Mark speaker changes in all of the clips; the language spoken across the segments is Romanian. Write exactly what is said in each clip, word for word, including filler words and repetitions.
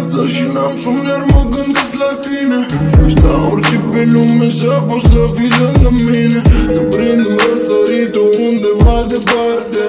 Speaker 1: viața și n-am somn, iar mă gândesc la tine. Aș da orice pe lume să poți să fii lângă mine, să prind un răsăritul undeva departe,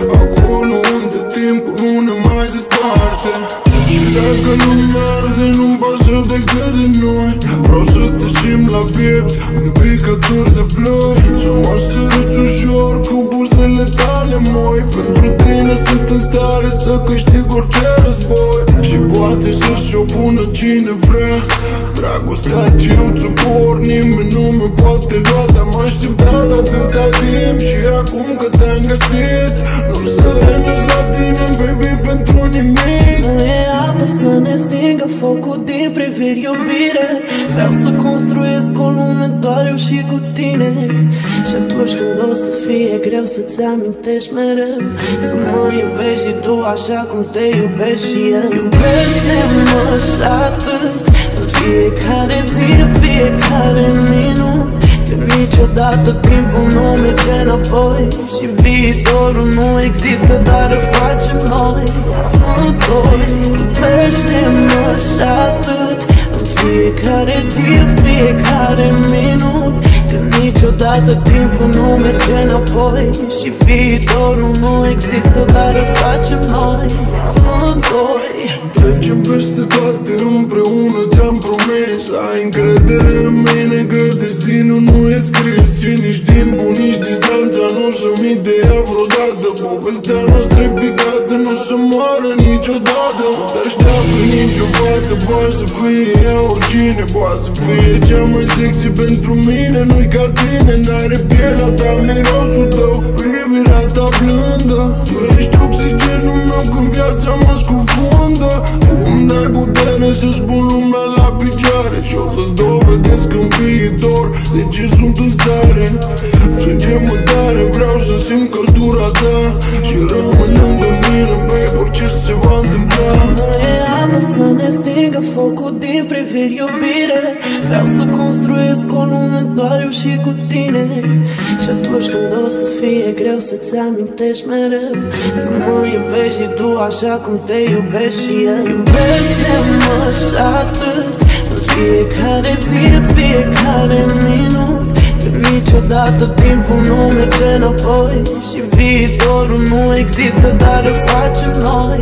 Speaker 1: acolo unde timpul nu ne mai desparte. Și dacă nu merge, nu-mi pasă decât de noi. Vreau să te simt la piept, un picături de ploi, să mă săruți ușor cu buzele tale moi. Pentru tine sunt în stare să câștig orice război, și poate să-și opună cine vrea. Dragostea ce eu ți-o nimeni nu mă poate lua. Te-am așteptat atâta timp și acum că te-am găsit, nu să renunț la tine, baby, pentru nimic.
Speaker 2: Nu e apă să ne stingă focul din priviri, iubire. Vreau să construiesc o lume doar eu și cu tine. Și atunci când o să fie greu să-ți amintești mereu, să mă iubești și tu așa cum te iubești și eu. Iubește-mă și atât, în fiecare zi, în fiecare minut, că niciodată timpul nu merge înapoi și viitorul nu există, dar îl facem noi amândoi. Iubește-mă și atât, în fiecare zi, în fiecare minut, că niciodată timpul nu merge înapoi și viitorul nu există, dar îl facem noi amândoi.
Speaker 1: Trecem peste toate împreună, ți-am promis. Ai încredere în mine că destinul nu e scris, și nici timpul, nici distanța nu o să-mi ideea vreodată. Povestea noastră e picată, nu o să moară niciodată. Nu te așteaptă nicio fată, poate să fie ea oricine, poate să fie cea mai sexy pentru mine. Nu-i ca tine, n-are pielea ta, mirosul tău, privirea ta blândă. Tu ești oxigenul meu când viața mă scufundă. Tu îmi dai putere să spun lumea la picioare, și o să-ți dovedesc în viitor de ce sunt în stare. Strânge-mă tare, vreau să simt căldura ta și rămâi lângă mine, babe, orice se va întâmpla.
Speaker 2: Nu e apă să ne stingă focul din priviri, iubire. Vreau să construiesc o lume doar eu și cu tine. Și atunci când o să fie greu să-ți amintești mereu, să mă iubești și tu așa cum te iubești și eu. Iubește-mă și atât, în fiecare zi, în fiecare minut, că niciodată timpul nu merge înapoi și viitorul nu există, dar îl facem noi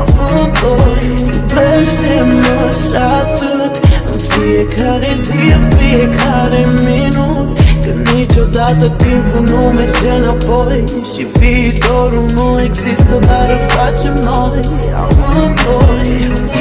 Speaker 2: amândoi. Iubește-mă și atât, în fiecare zi, în fiecare minut, că niciodată timpul nu merge înapoi și viitorul nu există, dar îl facem noi amândoi.